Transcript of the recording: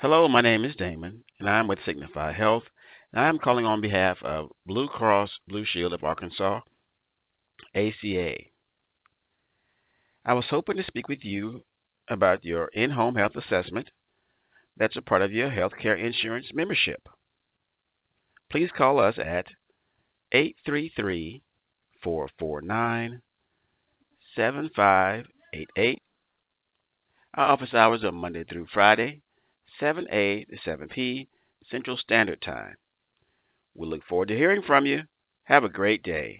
Hello, my name is Damon, and I'm with Signify Health, and I'm calling on behalf of Blue Cross Blue Shield of Arkansas, ACA. I was hoping to speak with you about your in-home health assessment that's a part of your healthcare insurance membership. Please call us at 833 449 7588. Our office hours are Monday through Friday, 7 a to 7 p. Central Standard Time. We look forward to hearing from you. Have a great day.